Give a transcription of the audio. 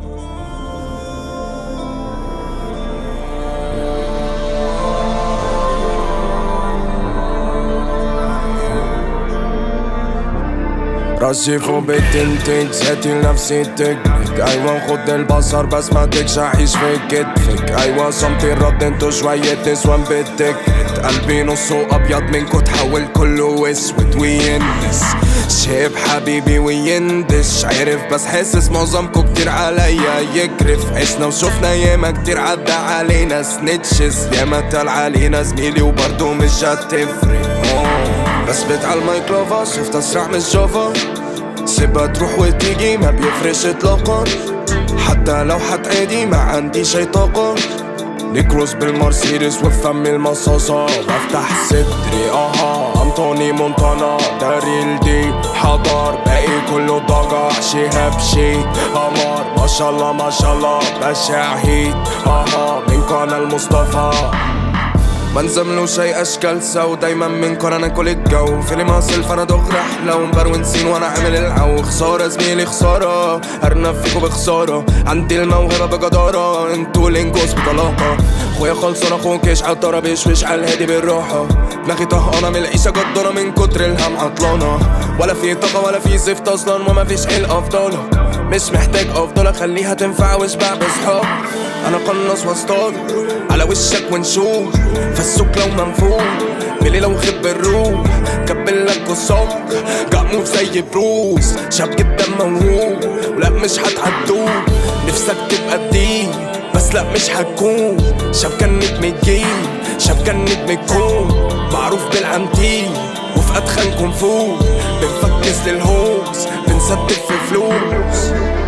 راسي فوق بتنتج ذاتي لنفسي تكبت. ايوه خد البصر بس ما تكشحيش في كتفك. ايوه صمتي الرد انتو شوية نسوان بتكرت. قلبي نصه ابيض منكو تحول كله اسود وينس. شايب حبيبي ويندش عرف بس حاسس معظمكو كتير عليا يكرف. عشنا وشوفنا ياما كتير عدى علينا سنتشز. ياما تال علينا زميلي وبرضو مش هتفرق. بس على الميكروفون شفت اسرع من الشوفة. سيبها تروح وتيجي ما بيفرش اطلاقا. حتى لو حتعادي ما عندي شي طاقة. نكروز بالمرسيدس وفمي المصاصة. بفتح صدري انطوني مونتانا. داريل دي حضر باقي كله ضجع. شهاب شي قمر ما شاء الله ما شاء الله. بشع هيت من قناة المصطفى. منزملو شي اشكال سو دايما منكن انا كل الجو. فيلم هاصل فانا دغ رحلة ومبرون سين وانا عامل العو. خسارة زميلي خسارة ارنب فيكو بخسارة. عندي الموهبة بجدارة انتو الانجوز بطلاقة. خويا خلصان اخوك ايش عالطرة بيشويش عالهادي بالراحة. دماغي طهقانة من العيشة جدارة من كتر الهم عطلانة. ولا في طاقة ولا في زفت اصلا وما فيش الافضلة. مش محتاج افضل اخليها تنفع واشبع بصحاب. انا قنص واصطاد على وشك ونشوف. فالسوق لو منفوخ بليلة وخب الروح. كبلك وصوك قاموك زي بروس. شاب جدا موهوب ولا مش هتعدوه. نفسك تبقى دي بس لا مش هتكون. شاب كان نجم الجيل شاب كان نجم الكون. معروف بالعنتيل وفي ادخل كونفوز. بنفكس للهوز بنسدد في فلوس.